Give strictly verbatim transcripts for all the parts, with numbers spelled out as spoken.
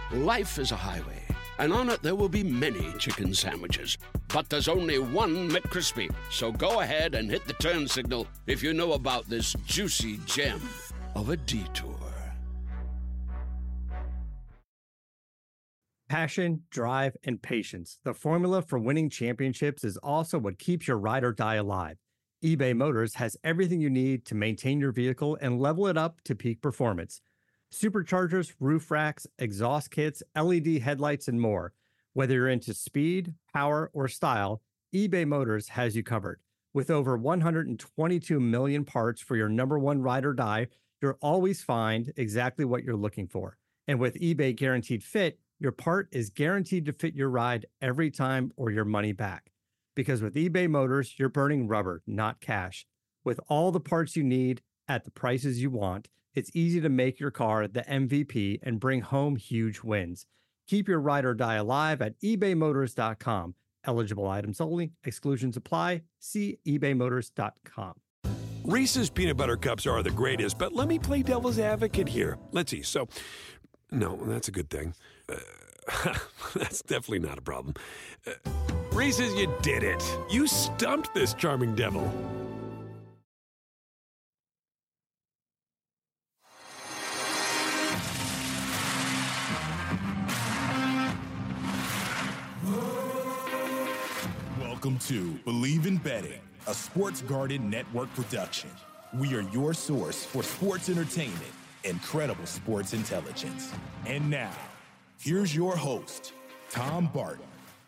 Life is a highway, and on it there will be many chicken sandwiches. But there's only one McCrispy. So go ahead and hit the turn signal if you know about this juicy gem of a detour. Passion, drive, and patience. The formula for winning championships is also what keeps your ride or die alive. eBay Motors has everything you need to maintain your vehicle and level it up to peak performance. Superchargers, roof racks, exhaust kits, L E D headlights, and more. Whether you're into speed, power, or style, eBay Motors has you covered. With over one hundred twenty-two million parts for your number one ride or die, you'll always find exactly what you're looking for. And with eBay Guaranteed Fit, your part is guaranteed to fit your ride every time or your money back. Because with eBay Motors, you're burning rubber, not cash. With all the parts you need at the prices you want, it's easy to make your car the M V P and bring home huge wins. Keep your ride or die alive at ebay motors dot com. Eligible items only. Exclusions apply. See ebay motors dot com. Reese's peanut butter cups are the greatest, but let me play devil's advocate here. Let's see. So, no, that's a good thing. Uh, that's definitely not a problem. Uh, Reese's, you did it. You stumped this charming devil. Welcome to Believe in Betting, a Sports Garden Network production. We are your source for sports entertainment and credible sports intelligence. And now, here's your host, Tom Barton.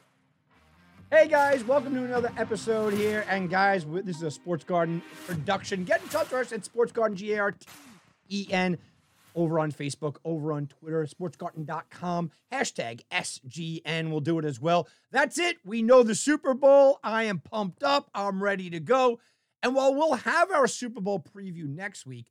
Hey guys, welcome to another episode here. And guys, this is a Sports Garden production. Get in touch with us at Sports Garden, G A R T E N, over on Facebook, over on Twitter, sports garden dot com, hashtag S G N. We'll do it as well. That's it. We know the Super Bowl. I am pumped up. I'm ready to go. And while we'll have our Super Bowl preview next week,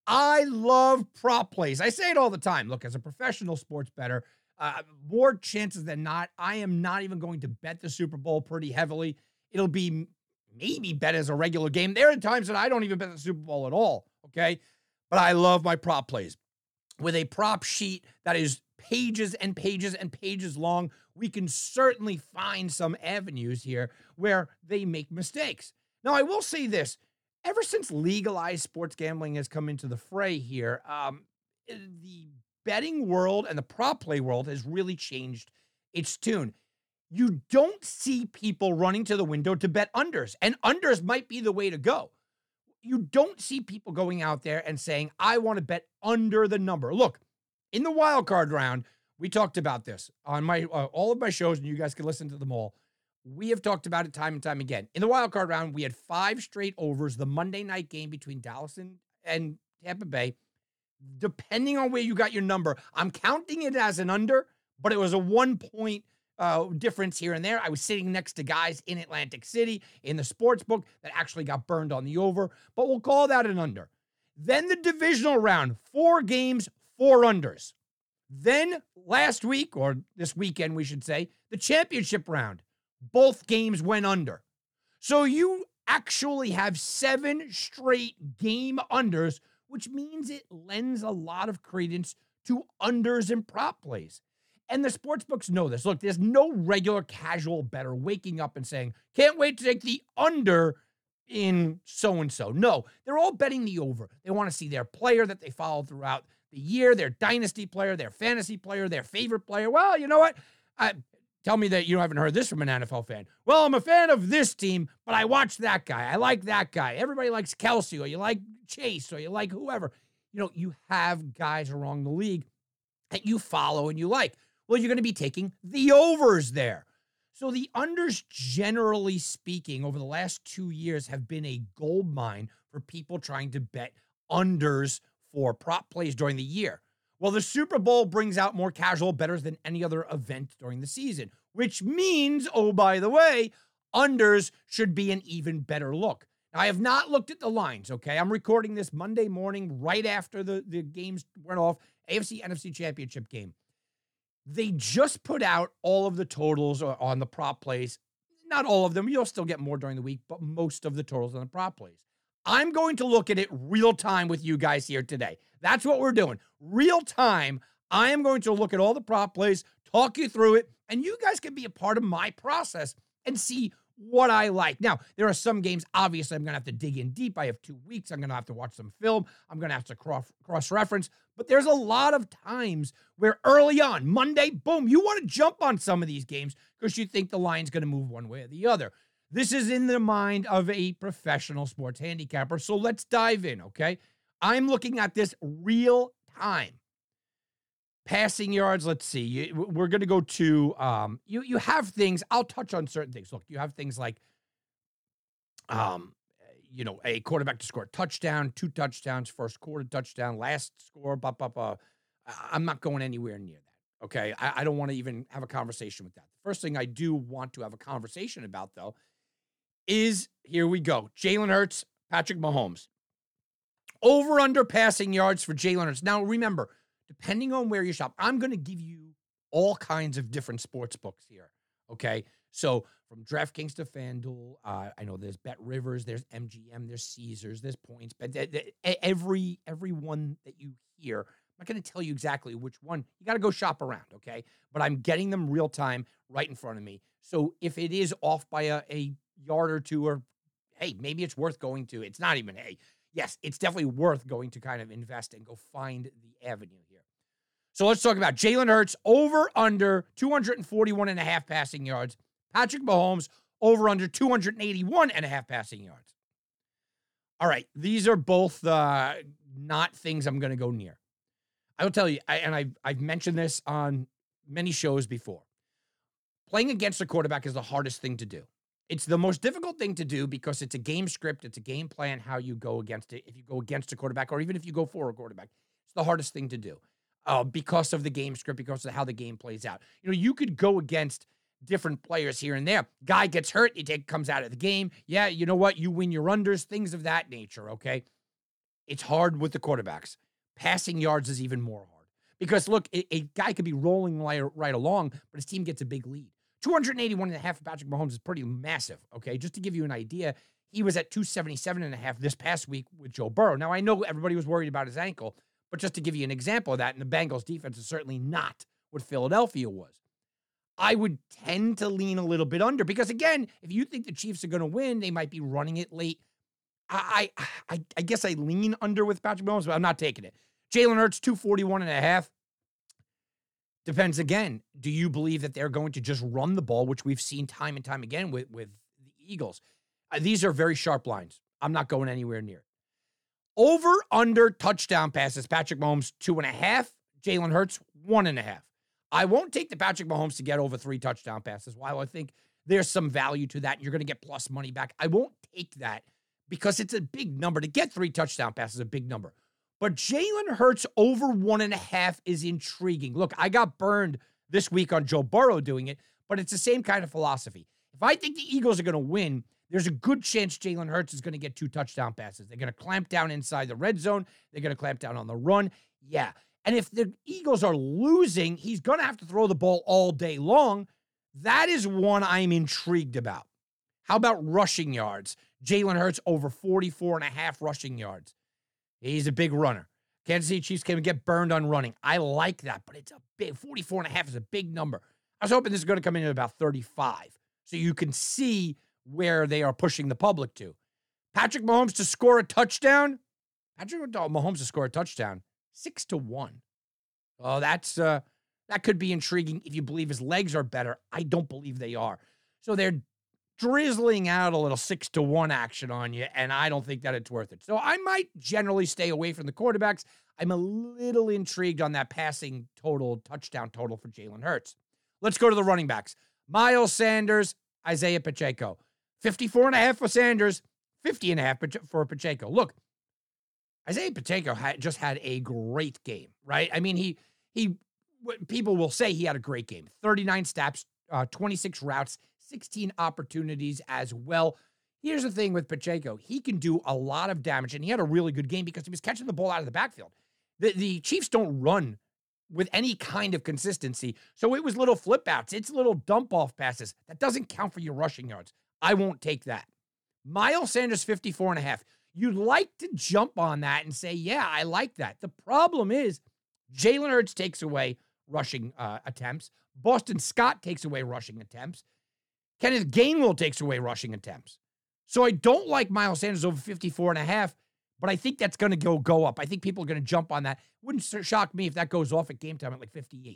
I love prop plays. I say it all the time. Look, as a professional sports bettor, uh, more chances than not, I am not even going to bet the Super Bowl pretty heavily. It'll be maybe bet as a regular game. There are times that I don't even bet the Super Bowl at all, okay? But I love my prop plays. With a prop sheet that is pages and pages and pages long, we can certainly find some avenues here where they make mistakes. Now, I will say this. Ever since legalized sports gambling has come into the fray here, um, the betting world and the prop play world has really changed its tune. You don't see people running to the window to bet unders, and unders might be the way to go. You don't see people going out there and saying, I want to bet under the number. Look, in the wild card round, we talked about this on my uh, all of my shows, and you guys can listen to them all. We have talked about it time and time again. In the wild card round, we had five straight overs, the Monday night game between Dallas and, and Tampa Bay. Depending on where you got your number, I'm counting it as an under, but it was a one-point uh, difference here and there. I was sitting next to guys in Atlantic City in the sports book that actually got burned on the over, but we'll call that an under. Then the divisional round, four games, four unders. Then last week, or this weekend, we should say, the championship round. Both games went under. So you actually have seven straight game unders, which means it lends a lot of credence to unders and prop plays. And the sports books know this. Look, there's no regular casual bettor waking up and saying, can't wait to take the under in so-and-so. No, they're all betting the over. They want to see their player that they follow throughout the year, their dynasty player, their fantasy player, their favorite player. Well, you know what? I, tell me that you haven't heard this from an N F L fan. Well, I'm a fan of this team, but I watch that guy. I like that guy. Everybody likes Kelsey, or you like Chase, or you like whoever. You know, you have guys around the league that you follow and you like. Well, you're going to be taking the overs there. So the unders, generally speaking, over the last two years have been a gold mine for people trying to bet unders for prop plays during the year. Well, the Super Bowl brings out more casual bettors than any other event during the season, which means, oh, by the way, unders should be an even better look. Now, I have not looked at the lines, okay? I'm recording this Monday morning right after the, the games went off, A F C, N F C championship game. They just put out all of the totals on the prop plays. Not all of them. You'll still get more during the week, but most of the totals on the prop plays. I'm going to look at it real time with you guys here today. That's what we're doing. Real time, I am going to look at all the prop plays, talk you through it, and you guys can be a part of my process and see what I like. Now, there are some games, obviously, I'm going to have to dig in deep. I have two weeks. I'm going to have to watch some film. I'm going to have to cross, cross-reference. But there's a lot of times where early on, Monday, boom, you want to jump on some of these games because you think the line's going to move one way or the other. This is in the mind of a professional sports handicapper, so let's dive in, okay? I'm looking at this real time. Passing yards, let's see. We're going to go to, um, you you have things, I'll touch on certain things. Look, you have things like, um, you know, a quarterback to score a touchdown, two touchdowns, first quarter touchdown, last score, blah, blah, blah. I'm not going anywhere near that, okay? I, I don't want to even have a conversation with that. The first thing I do want to have a conversation about, though, is, here we go, Jalen Hurts, Patrick Mahomes. Over under passing yards for Jalen Hurts. Now, remember, depending on where you shop, I'm going to give you all kinds of different sports books here, okay? So from DraftKings to FanDuel, uh, I know there's Bet Rivers, there's M G M, there's Caesars, there's Points, but th- th- every every one that you hear, I'm not going to tell you exactly which one. You got to go shop around, okay? But I'm getting them real time right in front of me. So if it is off by a, a yard or two, or hey, maybe it's worth going to, it's not even hey, yes, it's definitely worth going to kind of invest and go find the avenue here. So let's talk about Jalen Hurts, over under two forty-one and a half passing yards. Patrick Mahomes, over under two eighty-one and a half passing yards. All right, these are both uh, not things I'm going to go near. I will tell you, I, and I've, I've mentioned this on many shows before. Playing against a quarterback is the hardest thing to do. It's the most difficult thing to do because it's a game script, it's a game plan, how you go against it. If you go against a quarterback, or even if you go for a quarterback, it's the hardest thing to do. Uh, because of the game script, because of how the game plays out. You know, you could go against different players here and there. Guy gets hurt, he take, comes out of the game. Yeah, you know what? You win your unders, things of that nature, okay? It's hard with the quarterbacks. Passing yards is even more hard. Because, look, a, a guy could be rolling right, right along, but his team gets a big lead. two eighty-one and a half for Patrick Mahomes is pretty massive, okay? Just to give you an idea, he was at two seventy-seven and a half this past week with Joe Burrow. Now, I know everybody was worried about his ankle, but just to give you an example of that, and the Bengals defense is certainly not what Philadelphia was. I would tend to lean a little bit under because, again, if you think the Chiefs are going to win, they might be running it late. I, I I guess I lean under with Patrick Mahomes, but I'm not taking it. Jalen Hurts, two forty-one and a half. Depends, again, do you believe that they're going to just run the ball, which we've seen time and time again with, with the Eagles? Uh, these are very sharp lines. I'm not going anywhere near it. Over, under, touchdown passes. Patrick Mahomes, two and a half. Jalen Hurts, one and a half. I won't take the Patrick Mahomes to get over three touchdown passes. While I think there's some value to that, and you're going to get plus money back, I won't take that because it's a big number. To get three touchdown passes is a big number. But Jalen Hurts over one and a half is intriguing. Look, I got burned this week on Joe Burrow doing it, but it's the same kind of philosophy. If I think the Eagles are going to win, there's a good chance Jalen Hurts is going to get two touchdown passes. They're going to clamp down inside the red zone. They're going to clamp down on the run. Yeah. And if the Eagles are losing, he's going to have to throw the ball all day long. That is one I'm intrigued about. How about rushing yards? Jalen Hurts over forty-four and a half rushing yards. He's a big runner. Kansas City Chiefs can get burned on running. I like that, but it's a big, forty-four and a half is a big number. I was hoping this is going to come in at about thirty-five. So you can see where they are pushing the public to. Patrick Mahomes to score a touchdown. Patrick Mahomes to score a touchdown. Six to one. Oh, that's uh, that could be intriguing if you believe his legs are better. I don't believe they are. So they're drizzling out a little six to one action on you, and I don't think that it's worth it. So I might generally stay away from the quarterbacks. I'm a little intrigued on that passing total, touchdown total for Jalen Hurts. Let's go to the running backs. Miles Sanders, Isaiah Pacheco. fifty-four and a half for Sanders, fifty and a half for Pacheco. Look, Isaiah Pacheco had, just had a great game, right? I mean, he, he, people will say he had a great game. thirty-nine steps, uh, twenty-six routes, sixteen opportunities as well. Here's the thing with Pacheco. He can do a lot of damage, and he had a really good game because he was catching the ball out of the backfield. The, the Chiefs don't run with any kind of consistency, so it was little flip outs. It's little dump-off passes. That doesn't count for your rushing yards. I won't take that. Miles Sanders, fifty-four and a half. You'd like to jump on that and say, yeah, I like that. The problem is Jalen Hurts takes away rushing uh, attempts. Boston Scott takes away rushing attempts. Kenneth Gainwell takes away rushing attempts. So I don't like Miles Sanders over fifty-four and a half, but I think that's going to go go up. I think people are going to jump on that. Wouldn't shock me if that goes off at game time at like fifty-eight.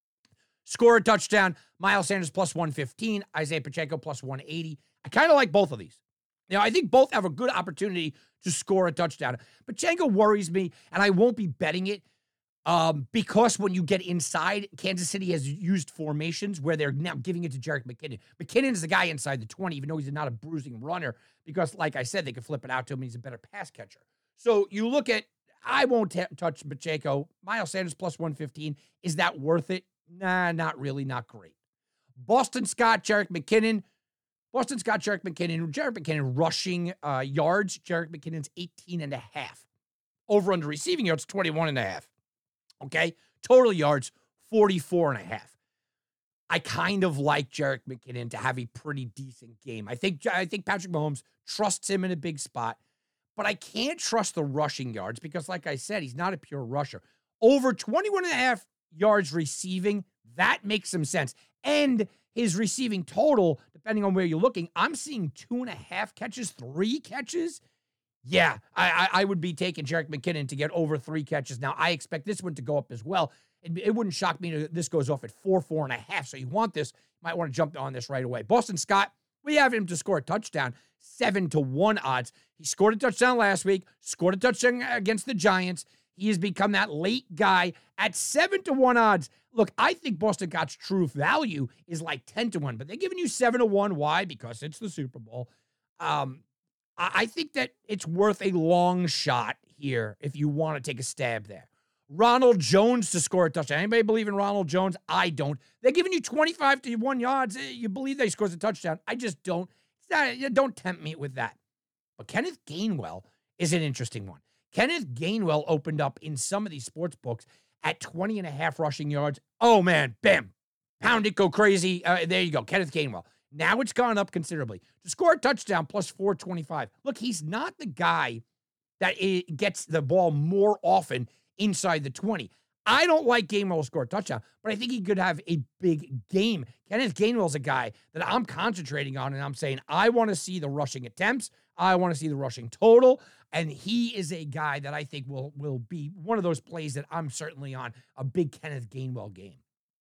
Score a touchdown, Miles Sanders plus one fifteen, Isaiah Pacheco plus one eighty. I kind of like both of these. You know, I think both have a good opportunity to score a touchdown. Pacheco worries me, and I won't be betting it um, because when you get inside, Kansas City has used formations where they're now giving it to Jerick McKinnon. McKinnon is the guy inside the twenty, even though he's not a bruising runner, because, like I said, they could flip it out to him. He's a better pass catcher. So you look at, I won't t- touch Pacheco. Miles Sanders plus one fifteen. Is that worth it? Nah, not really, not great. Boston Scott, Jerick McKinnon. Boston Scott, Jerick McKinnon. Jerick McKinnon rushing uh, yards. Jerick McKinnon's eighteen and a half. Over under receiving yards, twenty-one and a half. Okay? Total yards, forty-four and a half. I kind of like Jerick McKinnon to have a pretty decent game. I think, I think Patrick Mahomes trusts him in a big spot, but I can't trust the rushing yards because, like I said, he's not a pure rusher. Over twenty-one and a half yards receiving, that makes some sense. And his receiving total, depending on where you're looking, I'm seeing two and a half catches, three catches. Yeah, I, I, I would be taking Jerick McKinnon to get over three catches. Now, I expect this one to go up as well. It, it wouldn't shock me if this goes off at four, four and a half. So you want this, you might want to jump on this right away. Boston Scott, we have him to score a touchdown, seven to one odds. He scored a touchdown last week, scored a touchdown against the Giants. He has become that late guy at seven to one odds. Look, I think Boston Scott's true value is like ten to one, but they're giving you seven to one. Why? Because it's the Super Bowl. Um, I, I think that it's worth a long shot here if you want to take a stab there. Ronald Jones to score a touchdown. Anybody believe in Ronald Jones? I don't. They're giving you twenty-five to one yards. You believe that he scores a touchdown. I just don't. Don't tempt me with that. But Kenneth Gainwell is an interesting one. Kenneth Gainwell opened up in some of these sports books at twenty and a half rushing yards. Oh, man, bam. Pound it, go crazy. Uh, there you go, Kenneth Gainwell. Now it's gone up considerably. To score a touchdown, plus four twenty-five. Look, he's not the guy that it gets the ball more often inside the twenty. I don't like Gainwell to score a touchdown, but I think he could have a big game. Kenneth Gainwell's a guy that I'm concentrating on, and I'm saying I want to see the rushing attempts. I want to see the rushing total. And he is a guy that I think will, will be one of those plays that I'm certainly on, a big Kenneth Gainwell game.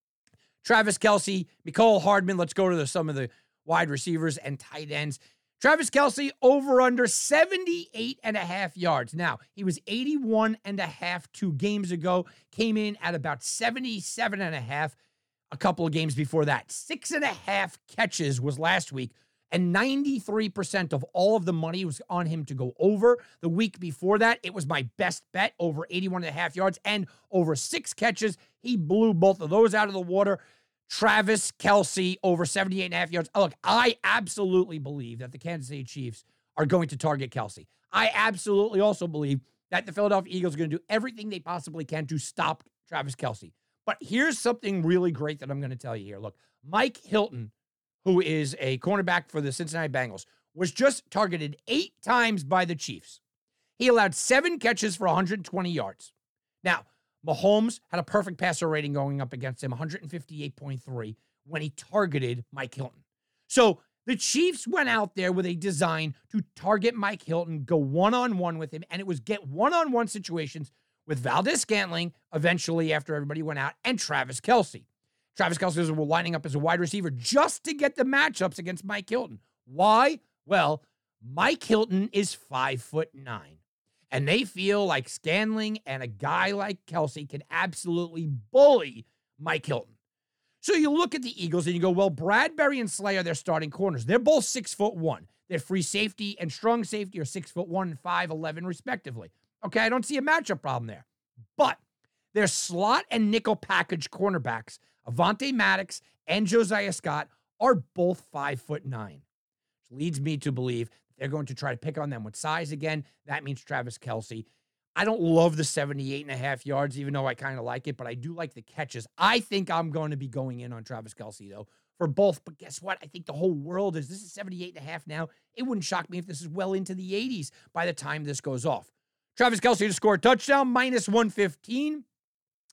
Travis Kelce, Mecole Hardman. Let's go to the, some of the wide receivers and tight ends. Travis Kelce over under seventy-eight and a half yards. Now, he was eighty-one and a half two games ago, came in at about seventy-seven and a half a couple of games before that. Six and a half catches was last week. And ninety-three percent of all of the money was on him to go over. The week before that, it was my best bet, over eighty-one and a half yards and over six catches. He blew both of those out of the water. Travis Kelce over seventy-eight and a half yards. Look, I absolutely believe that the Kansas City Chiefs are going to target Kelce. I absolutely also believe that the Philadelphia Eagles are going to do everything they possibly can to stop Travis Kelce. But here's something really great that I'm going to tell you here. Look, Mike Hilton, who is a cornerback for the Cincinnati Bengals, was just targeted eight times by the Chiefs. He allowed seven catches for one hundred twenty yards. Now, Mahomes had a perfect passer rating going up against him, one fifty-eight point three, when he targeted Mike Hilton. So the Chiefs went out there with a design to target Mike Hilton, go one-on-one with him, and it was get one-on-one situations with Valdez-Scantling, eventually after everybody went out, and Travis Kelce. Travis Kelce was lining up as a wide receiver just to get the matchups against Mike Hilton. Why? Well, Mike Hilton is five foot nine. And they feel like Scantling and a guy like Kelce can absolutely bully Mike Hilton. So you look at the Eagles and you go, well, Bradbury and Slay are their starting corners. They're both six foot one. Their free safety and strong safety are six foot one and five eleven respectively. Okay, I don't see a matchup problem there. But their slot and nickel package cornerbacks, Avonte Maddox and Josiah Scott, are both five foot nine. Which leads me to believe they're going to try to pick on them with size again. That means Travis Kelce. I don't love the seventy-eight and a half yards, even though I kind of like it, but I do like the catches. I think I'm going to be going in on Travis Kelce, though, for both. But guess what? I think the whole world is, this is seventy-eight and a half now. It wouldn't shock me if this is well into the eighties by the time this goes off. Travis Kelce to score a touchdown, minus one fifteen.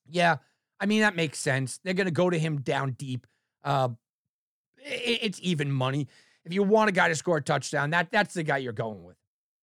Yeah, I mean, that makes sense. They're going to go to him down deep. Uh, it, it's even money. If you want a guy to score a touchdown, that that's the guy you're going with.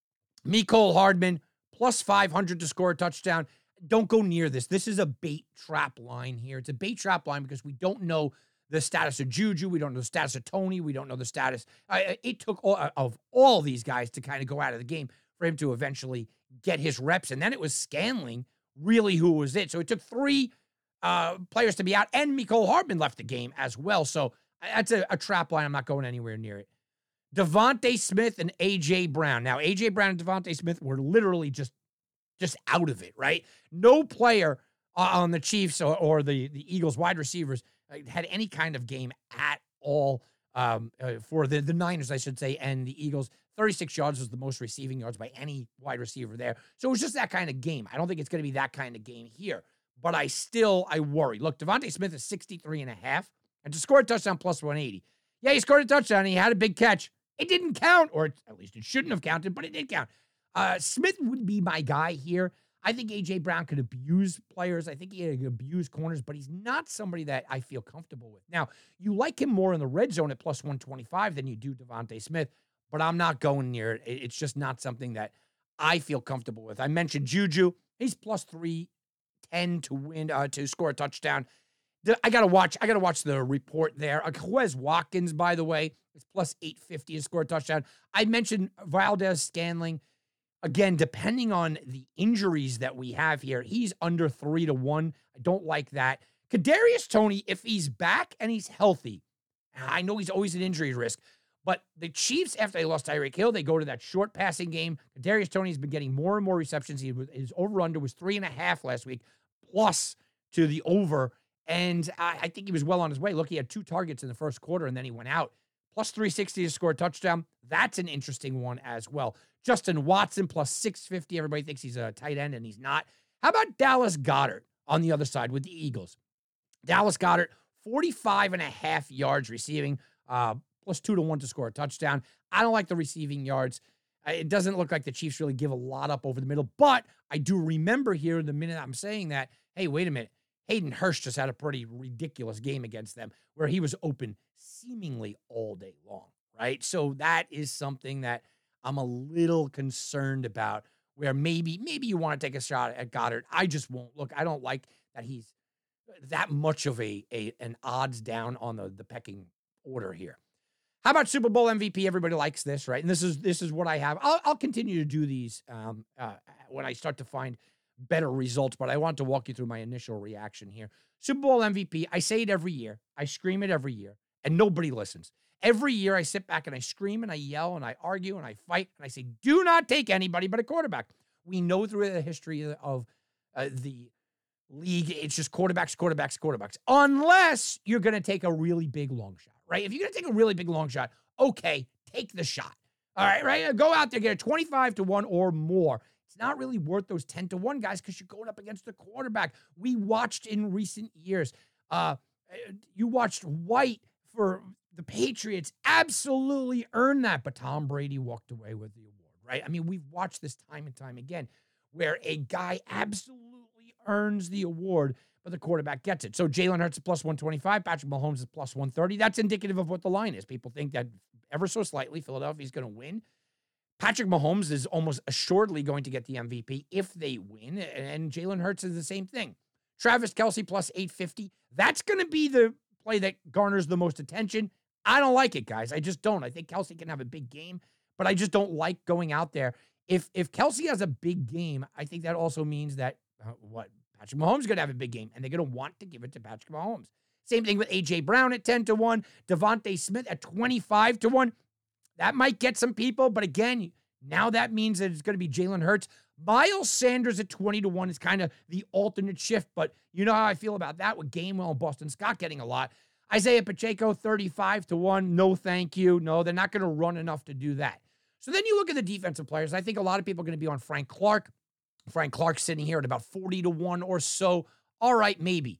Mecole Hardman, plus five hundred to score a touchdown. Don't go near this. This is a bait trap line here. It's a bait trap line because we don't know the status of Juju. We don't know the status of Tony. We don't know the status. Uh, it took all, of all these guys to kind of go out of the game for him to eventually get his reps. And then it was Scanling, really, who was it. So it took three uh, players to be out, and Mecole Hardman left the game as well. So that's a, a trap line. I'm not going anywhere near it. Devontae Smith and A J Brown. Now, A J Brown and Devontae Smith were literally just, just out of it, right? No player uh, on the Chiefs or, or the, the Eagles wide receivers uh, had any kind of game at all um, uh, for the, the Niners, I should say, and the Eagles. thirty-six yards was the most receiving yards by any wide receiver there. So it was just that kind of game. I don't think it's going to be that kind of game here, but I still, I worry. Look, Devontae Smith is sixty-three and a half, and to score a touchdown plus one eighty. Yeah, he scored a touchdown, and he had a big catch. It didn't count, or at least it shouldn't have counted, but it did count. Uh, Smith would be my guy here. I think A J Brown could abuse players. I think he could abuse corners, but he's not somebody that I feel comfortable with. Now, you like him more in the red zone at plus one twenty-five than you do Devontae Smith, but I'm not going near it. It's just not something that I feel comfortable with. I mentioned Juju. He's plus three ten to win, uh, to score a touchdown. I gotta watch. I gotta watch the report there. Uh, Quez Watkins, by the way, is plus eight fifty to score a touchdown. I mentioned Valdez Scantling. Again, depending on the injuries that we have here, he's under three to one. I don't like that. Kadarius Toney, if he's back and he's healthy, I know he's always an injury risk, but the Chiefs, after they lost Tyreek Hill, they go to that short passing game. Kadarius Toney's been getting more and more receptions. He, his over-under was three and a half last week, plus to the over. And I, I think he was well on his way. Look, he had two targets in the first quarter, and then he went out. Plus three sixty to score a touchdown. That's an interesting one as well. Justin Watson, plus six fifty. Everybody thinks he's a tight end, and he's not. How about Dallas Goedert on the other side with the Eagles? Dallas Goedert, forty-five and a half yards receiving, uh, plus two to one to score a touchdown. I don't like the receiving yards. It doesn't look like the Chiefs really give a lot up over the middle, but I do remember here the minute I'm saying that, hey, wait a minute. Hayden Hurst just had a pretty ridiculous game against them where he was open seemingly all day long, right? So that is something that I'm a little concerned about, where maybe maybe you want to take a shot at Goddard. I just won't. Look, I don't like that he's that much of a, a an odds down on the, the pecking order here. How about Super Bowl M V P? Everybody likes this, right? And this is this is what I have. I'll, I'll continue to do these um, uh, when I start to find better results, but I want to walk you through my initial reaction here. Super Bowl M V P, I say it every year. I scream it every year, and nobody listens. Every year I sit back and I scream and I yell and I argue and I fight and I say, do not take anybody but a quarterback. We know through the history of uh, the league, it's just quarterbacks, quarterbacks, quarterbacks. Unless you're going to take a really big long shot, right? If you're going to take a really big long shot, okay, take the shot. All right, right? Go out there, get a twenty-five to one or more. It's not really worth those ten to one guys because you're going up against the quarterback. We watched in recent years. Uh, you watched White for the Patriots absolutely earn that, but Tom Brady walked away with the award, right? I mean, we've watched this time and time again where a guy absolutely earns the award, but the quarterback gets it. So Jalen Hurts is plus one twenty-five, Patrick Mahomes is plus one thirty. That's indicative of what the line is. People think that ever so slightly Philadelphia's going to win. Patrick Mahomes is almost assuredly going to get the M V P if they win, and Jalen Hurts is the same thing. Travis Kelce plus eight fifty. That's going to be the play that garners the most attention. I don't like it, guys. I just don't. I think Kelce can have a big game, but I just don't like going out there. If if Kelce has a big game, I think that also means that, uh, what, Patrick Mahomes is going to have a big game, and they're going to want to give it to Patrick Mahomes. Same thing with A J Brown at ten to one, Devontae Smith at twenty-five to one. That might get some people, but again, now that means that it's going to be Jalen Hurts. Miles Sanders at twenty to one is kind of the alternate shift, but you know how I feel about that with Gainwell and Boston Scott getting a lot. Isaiah Pacheco, thirty-five to one. No, thank you. No, they're not going to run enough to do that. So then you look at the defensive players. I think a lot of people are going to be on Frank Clark. Frank Clark's sitting here at about forty to one or so. All right, maybe.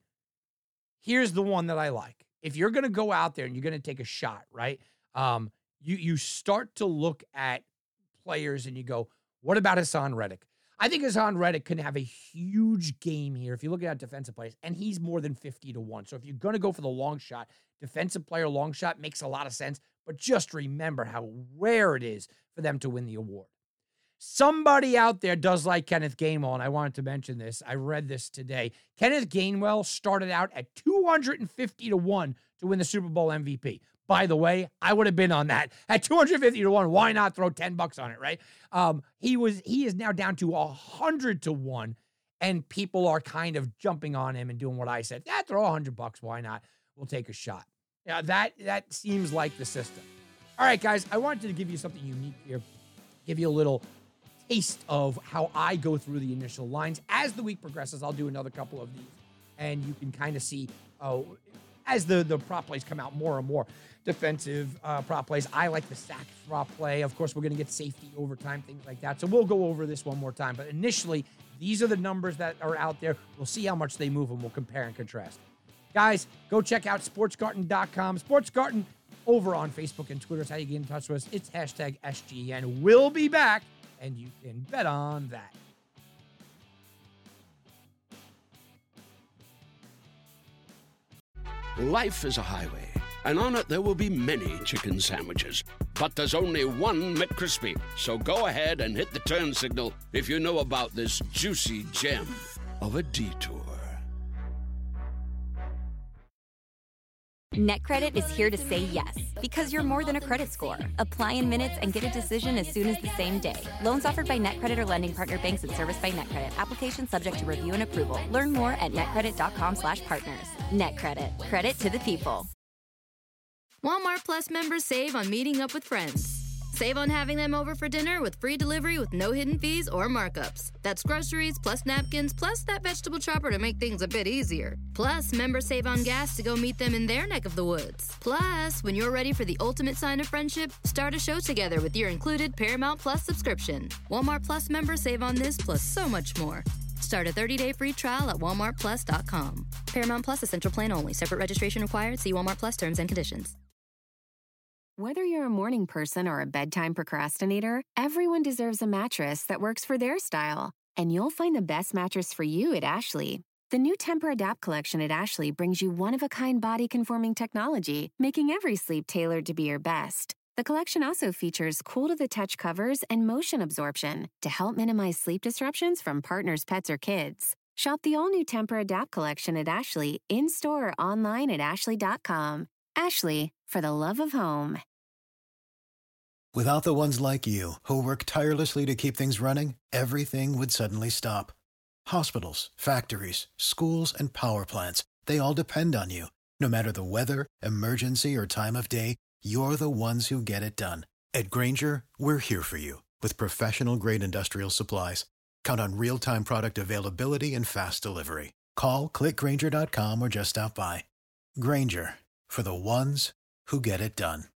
Here's the one that I like. If you're going to go out there and you're going to take a shot, right? Um, you, you start to look at players and you go, what about Hassan Reddick? I think Hassan Reddick can have a huge game here if you look at defensive players, and he's more than fifty to one. So if you're going to go for the long shot, defensive player long shot makes a lot of sense, but just remember how rare it is for them to win the award. Somebody out there does like Kenneth Gainwell, and I wanted to mention this. I read this today. Kenneth Gainwell started out at two hundred fifty to one to win the Super Bowl M V P. By the way, I would have been on that. At two hundred fifty to one, why not throw ten bucks on it, right? Um, he was he is now down to one hundred to one, and people are kind of jumping on him and doing what I said. Yeah, throw one hundred bucks, why not? We'll take a shot. Yeah, that that seems like the system. All right, guys, I wanted to give you something unique here. Give you a little taste of how I go through the initial lines. As the week progresses, I'll do another couple of these, and you can kind of see, oh, as the, the prop plays come out more and more, defensive uh, prop plays. I like the sack drop play. Of course, we're going to get safety overtime, things like that. So we'll go over this one more time. But initially, these are the numbers that are out there. We'll see how much they move, and we'll compare and contrast. Guys, go check out sports garden dot com. Sports Garden over on Facebook and Twitter is how you get in touch with us. It's hashtag S G N. We'll be back, and you can bet on that. Life is a highway, and on it there will be many chicken sandwiches. But there's only one McCrispy. So go ahead and hit the turn signal if you know about this juicy gem of a detour. NetCredit is here to say yes, because you're more than a credit score. Apply in minutes and get a decision as soon as the same day. Loans offered by NetCredit or lending partner banks and serviced by NetCredit. Application subject to review and approval. Learn more at netcredit.com slash partners. NetCredit. Credit to the people. Walmart Plus members save on meeting up with friends. Save on having them over for dinner with free delivery with no hidden fees or markups. That's groceries, plus napkins, plus that vegetable chopper to make things a bit easier. Plus, members save on gas to go meet them in their neck of the woods. Plus, when you're ready for the ultimate sign of friendship, start a show together with your included Paramount Plus subscription. Walmart Plus members save on this plus so much more. Start a thirty-day free trial at walmart plus dot com. Paramount Plus Essential Plan only. Separate registration required. See Walmart Plus terms and conditions. Whether you're a morning person or a bedtime procrastinator, everyone deserves a mattress that works for their style. And you'll find the best mattress for you at Ashley. The new Tempur-Adapt collection at Ashley brings you one-of-a-kind body-conforming technology, making every sleep tailored to be your best. The collection also features cool-to-the-touch covers and motion absorption to help minimize sleep disruptions from partners, pets, or kids. Shop the all-new Tempur-Adapt collection at Ashley, in-store or online at ashley dot com. Ashley, for the love of home. Without the ones like you, who work tirelessly to keep things running, everything would suddenly stop. Hospitals, factories, schools, and power plants, they all depend on you. No matter the weather, emergency, or time of day, you're the ones who get it done. At Grainger, we're here for you with professional-grade industrial supplies. Count on real-time product availability and fast delivery. Call, click grainger dot com, or just stop by. Grainger, for the ones who get it done.